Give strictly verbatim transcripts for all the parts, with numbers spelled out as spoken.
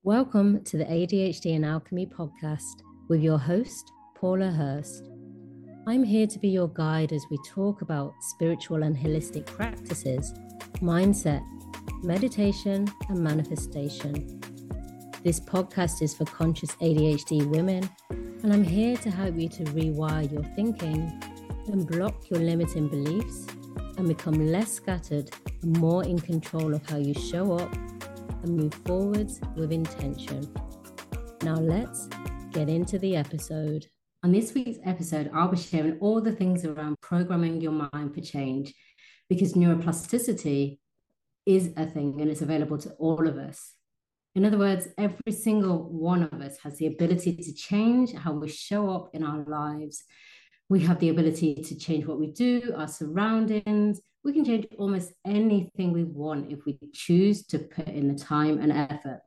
Welcome to the A D H D and Alchemy podcast with your host, Paula Hurst. I'm here to be your guide as we talk about spiritual and holistic practices, mindset, meditation, and manifestation. This podcast is for conscious A D H D women, and I'm here to help you to rewire your thinking and block your limiting beliefs and become less scattered and more in control of how you show up and move forwards with intention. Now let's get into the episode. On this week's episode, I'll be sharing all the things around programming your mind for change, because neuroplasticity is a thing and it's available to all of us. In other words, every single one of us has the ability to change how we show up in our lives. We have the ability to change what we do, our surroundings. We can change almost anything we want if we choose to put in the time and effort.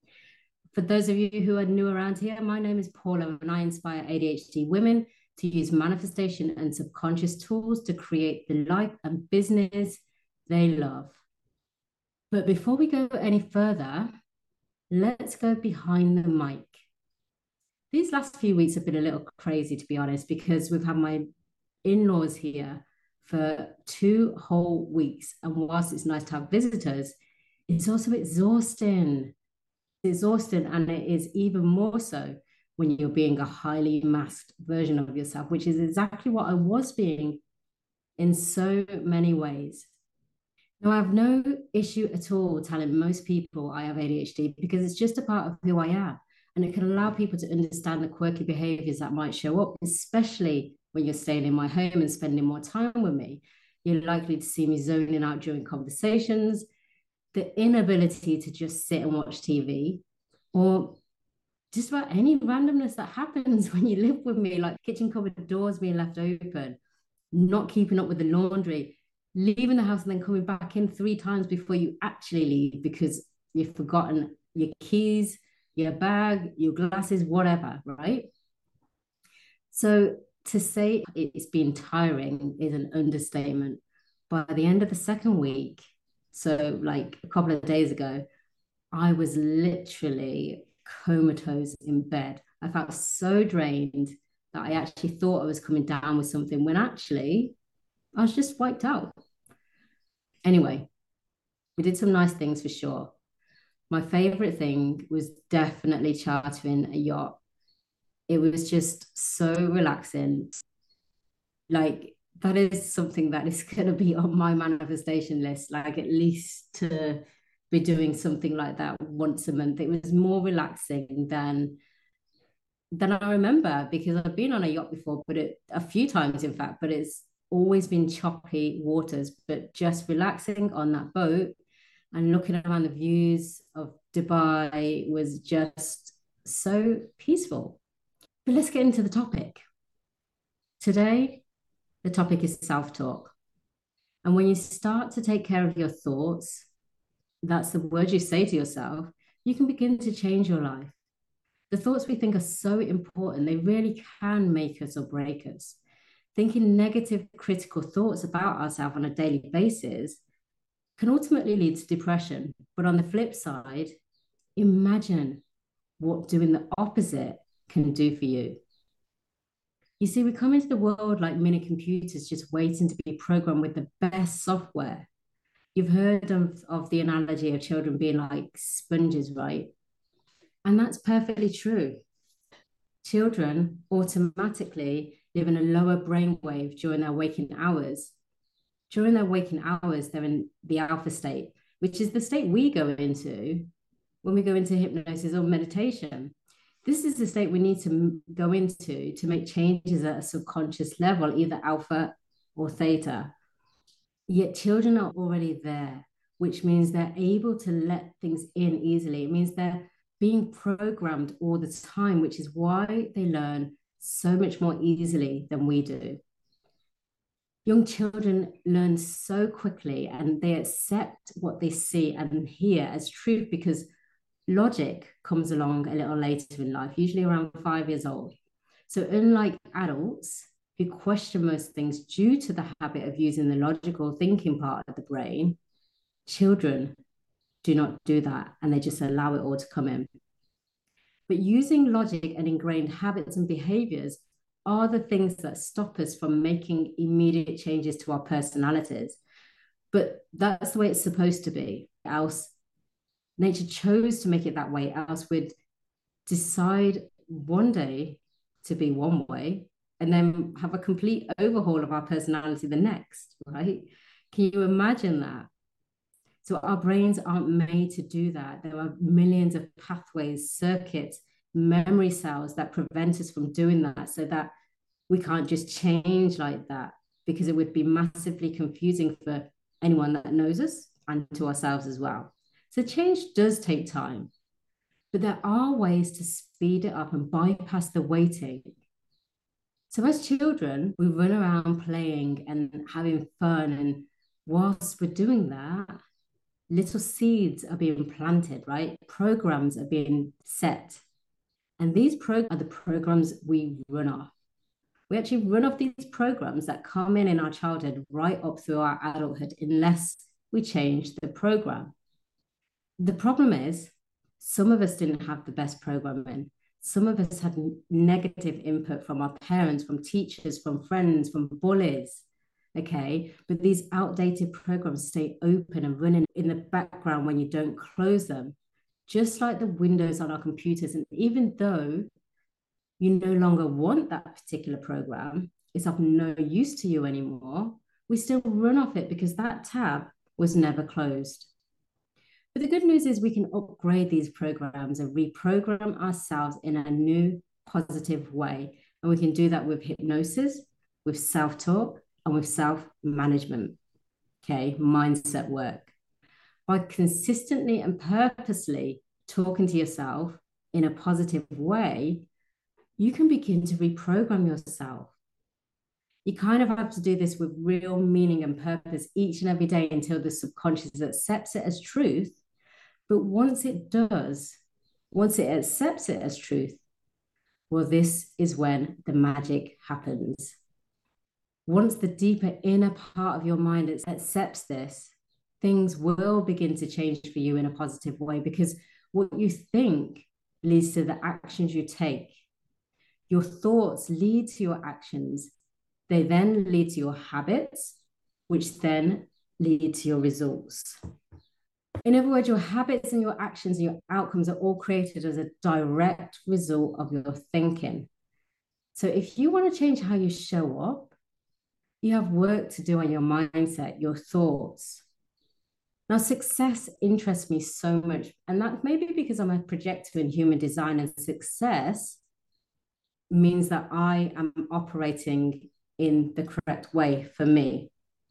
For those of you who are new around here, my name is Paula, and I inspire A D H D women to use manifestation and subconscious tools to create the life and business they love. But before we go any further, let's go behind the mic. These last few weeks have been a little crazy, to be honest, because we've had my in-laws here for two whole weeks. And whilst it's nice to have visitors, it's also exhausting. It's exhausting, and it is even more so when you're being a highly masked version of yourself, which is exactly what I was being in so many ways. Now, I have no issue at all telling most people I have A D H D because it's just a part of who I am. And it can allow people to understand the quirky behaviors that might show up, especially when you're staying in my home and spending more time with me. You're likely to see me zoning out during conversations, the inability to just sit and watch T V, or just about any randomness that happens when you live with me, like kitchen cupboard doors being left open, not keeping up with the laundry, leaving the house and then coming back in three times before you actually leave because you've forgotten your keys, your bag, your glasses, whatever, right? So to say it's been tiring is an understatement. By the end of the second week, so like a couple of days ago, I was literally comatose in bed. I felt so drained that I actually thought I was coming down with something when actually I was just wiped out. Anyway, we did some nice things for sure. My favorite thing was definitely chartering a yacht. It was just so relaxing. Like, that is something that is going to be on my manifestation list, like at least to be doing something like that once a month. It was more relaxing than than I remember, because I've been on a yacht before, but it a few times, in fact, but it's always been choppy waters. But just relaxing on that boat and looking around the views of Dubai was just so peaceful. But let's get into the topic. Today, the topic is self-talk. And when you start to take care of your thoughts, that's the word you say to yourself, you can begin to change your life. The thoughts we think are so important. They really can make us or break us. Thinking negative, critical thoughts about ourselves on a daily basis can ultimately lead to depression. But on the flip side, imagine what doing the opposite can do for you. You see, we come into the world like mini computers, just waiting to be programmed with the best software. You've heard of, of the analogy of children being like sponges, right? And that's perfectly true. Children automatically live in a lower brainwave during their waking hours. During their waking hours, they're in the alpha state, which is the state we go into when we go into hypnosis or meditation. This is the state we need to go into to make changes at a subconscious level, either alpha or theta. Yet children are already there, which means they're able to let things in easily. It means they're being programmed all the time, which is why they learn so much more easily than we do. Young children learn so quickly, and they accept what they see and hear as truth, because logic comes along a little later in life, usually around five years old. So unlike adults who question most things due to the habit of using the logical thinking part of the brain, children do not do that, and they just allow it all to come in. But using logic and ingrained habits and behaviors are the things that stop us from making immediate changes to our personalities. But that's the way it's supposed to be. Else, nature chose to make it that way. Else, we'd decide one day to be one way and then have a complete overhaul of our personality the next, right? Can you imagine that? So our brains aren't made to do that. There are millions of pathways, circuits, memory cells that prevent us from doing that, so that we can't just change like that, because it would be massively confusing for anyone that knows us and to ourselves as well. So change does take time, but there are ways to speed it up and bypass the waiting. So as children, we run around playing and having fun, and whilst we're doing that, little seeds are being planted, right? Programs are being set. And these programs are the programs we run off. We actually run off these programs that come in in our childhood right up through our adulthood, unless we change the program. The problem is, some of us didn't have the best programming. Some of us had negative input from our parents, from teachers, from friends, from bullies. Okay, but these outdated programs stay open and running in the background when you don't close them, just like the windows on our computers. And even though you no longer want that particular program, it's of no use to you anymore, we still run off it because that tab was never closed. But the good news is we can upgrade these programs and reprogram ourselves in a new positive way. And we can do that with hypnosis, with self-talk, and with self-management, okay, mindset work. By consistently and purposely talking to yourself in a positive way, you can begin to reprogram yourself. You kind of have to do this with real meaning and purpose each and every day until the subconscious accepts it as truth. But once it does, once it accepts it as truth, well, this is when the magic happens. Once the deeper inner part of your mind accepts this, things will begin to change for you in a positive way, because what you think leads to the actions you take. Your thoughts lead to your actions. They then lead to your habits, which then lead to your results. In other words, your habits and your actions and your outcomes are all created as a direct result of your thinking. So if you want to change how you show up, you have work to do on your mindset, your thoughts. Now, success interests me so much, and that may be because I'm a projector in human design, and success means that I am operating in the correct way for me.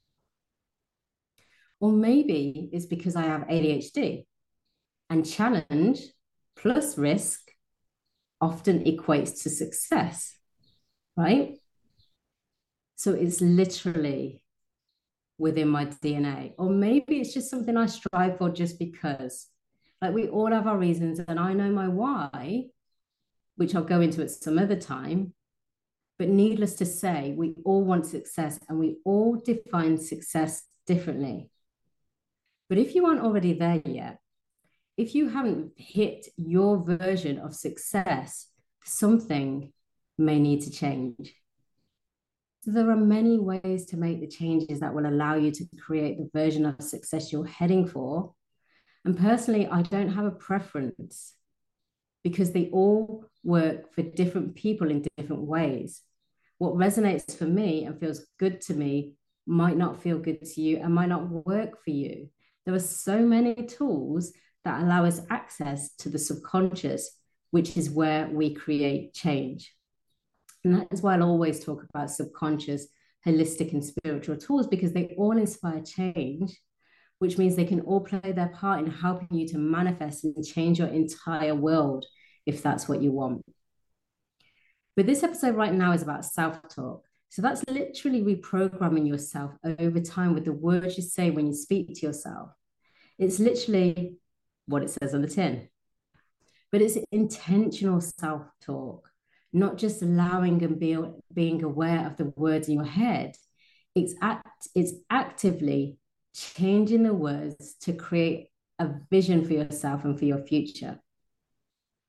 Or maybe it's because I have A D H D, and challenge plus risk often equates to success, right? So it's literally within my D N A. Or maybe it's just something I strive for just because. Like, we all have our reasons, and I know my why, which I'll go into at some other time. But needless to say, we all want success, and we all define success differently. But if you aren't already there yet, if you haven't hit your version of success, something may need to change. So there are many ways to make the changes that will allow you to create the version of success you're heading for. And personally, I don't have a preference, because they all work for different people in different ways. What resonates for me and feels good to me might not feel good to you and might not work for you. There are so many tools that allow us access to the subconscious, which is where we create change. And that is why I'll always talk about subconscious, holistic, and spiritual tools, because they all inspire change, which means they can all play their part in helping you to manifest and change your entire world, if that's what you want. But this episode right now is about self-talk. So that's literally reprogramming yourself over time with the words you say when you speak to yourself. It's literally what it says on the tin. But it's intentional self-talk, not just allowing and be, being aware of the words in your head. It's, act, it's actively changing the words to create a vision for yourself and for your future.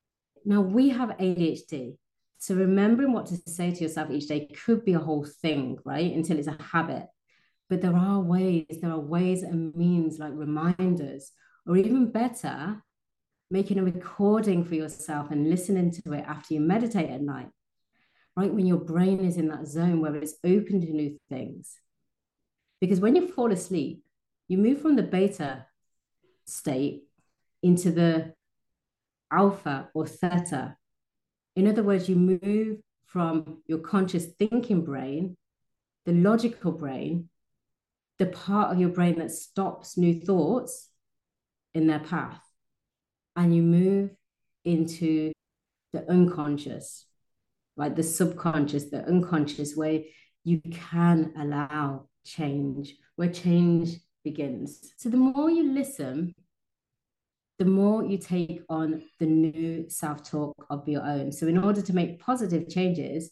Now, we have A D H D. So remembering what to say to yourself each day could be a whole thing, right? Until it's a habit. But there are ways, there are ways and means like reminders, or even better, making a recording for yourself and listening to it after you meditate at night, right? When your brain is in that zone where it's open to new things. Because when you fall asleep, you move from the beta state into the alpha or theta. In other words, you move from your conscious thinking brain, the logical brain, the part of your brain that stops new thoughts in their path, and you move into the unconscious, like the subconscious, the unconscious, where you can allow change, where change begins. So the more you listen, the more you take on the new self-talk of your own. So in order to make positive changes,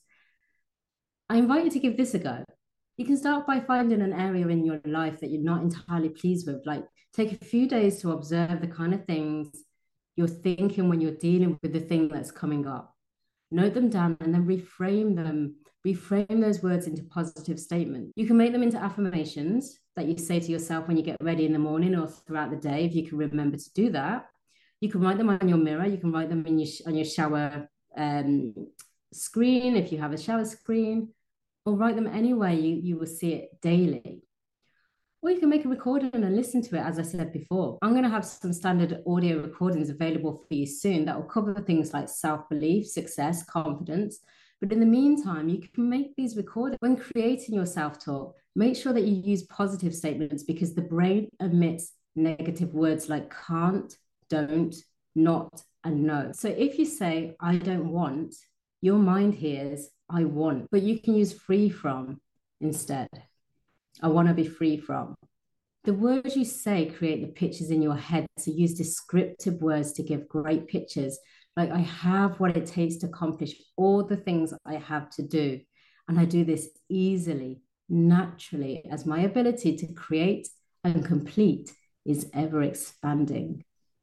I invite you to give this a go. You can start by finding an area in your life that you're not entirely pleased with. Like, take a few days to observe the kind of things you're thinking when you're dealing with the thing that's coming up. Note them down and then reframe them. Reframe those words into positive statements. You can make them into affirmations that you say to yourself when you get ready in the morning or throughout the day, if you can remember to do that. You can write them on your mirror. You can write them in your, on your shower um, screen, if you have a shower screen. Or write them anywhere you, you will see it daily. Or you can make a recording and listen to it, as I said before. I'm going to have some standard audio recordings available for you soon that will cover things like self-belief, success, confidence. But in the meantime, you can make these recordings. When creating your self-talk, make sure that you use positive statements, because the brain omits negative words like can't, don't, not, and no. So if you say, I don't want, your mind hears, I want, but you can use free from instead. I want to be free from. The words you say create the pictures in your head. So use descriptive words to give great pictures. Like, I have what it takes to accomplish all the things I have to do. And I do this easily, naturally, as my ability to create and complete is ever expanding.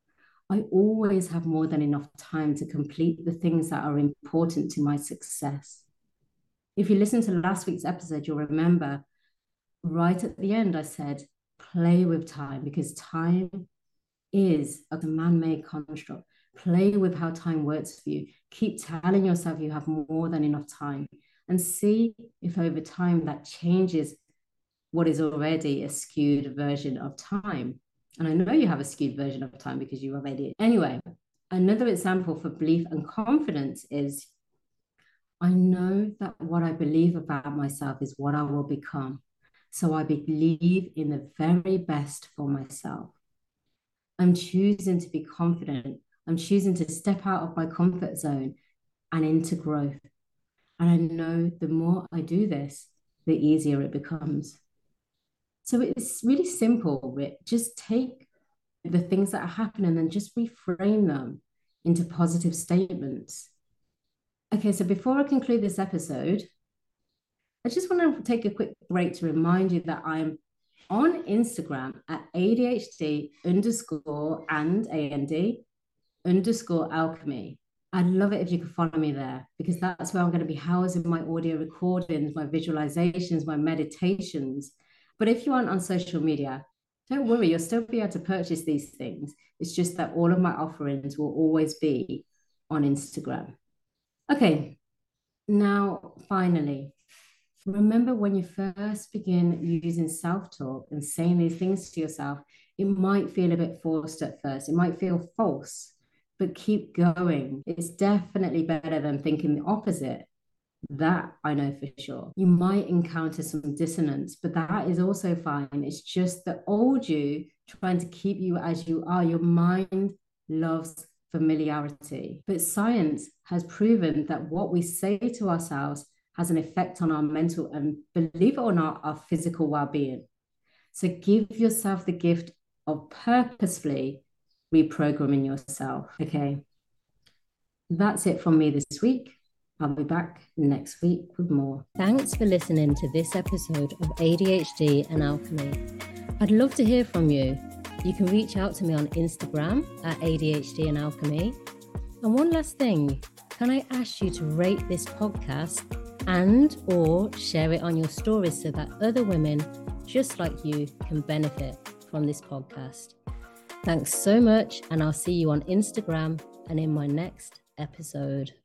I always have more than enough time to complete the things that are important to my success. If you listen to last week's episode, you'll remember right at the end, I said, play with time, because time is a man-made construct. Play with how time works for you. Keep telling yourself you have more than enough time, and see if over time that changes what is already a skewed version of time. And I know you have a skewed version of time because you already. Anyway, another example for belief and confidence is, I know that what I believe about myself is what I will become. So I believe in the very best for myself. I'm choosing to be confident. I'm choosing to step out of my comfort zone and into growth. And I know the more I do this, the easier it becomes. So it's really simple, Rick. Just take the things that are happening and just reframe them into positive statements. Okay, so before I conclude this episode, I just want to take a quick break to remind you that I'm on Instagram at A D H D underscore and A N D underscore alchemy. I'd love it if you could follow me there, because that's where I'm going to be housing my audio recordings, my visualizations, my meditations. But if you aren't on social media, don't worry, you'll still be able to purchase these things. It's just that all of my offerings will always be on Instagram. Okay, now finally, remember when you first begin using self-talk and saying these things to yourself, it might feel a bit forced at first. It might feel false, but keep going. It's definitely better than thinking the opposite. That I know for sure. You might encounter some dissonance, but that is also fine. It's just the old you trying to keep you as you are. Your mind loves familiarity. But science has proven that what we say to ourselves has an effect on our mental and, believe it or not, our physical well-being. So give yourself the gift of purposefully reprogramming yourself. Okay. That's it from me this week. I'll be back next week with more. Thanks for listening to this episode of A D H D and Alchemy. I'd love to hear from you. You can reach out to me on Instagram at A D H D and Alchemy. And one last thing, can I ask you to rate this podcast and or share it on your stories so that other women just like you can benefit from this podcast? Thanks so much, and I'll see you on Instagram and in my next episode.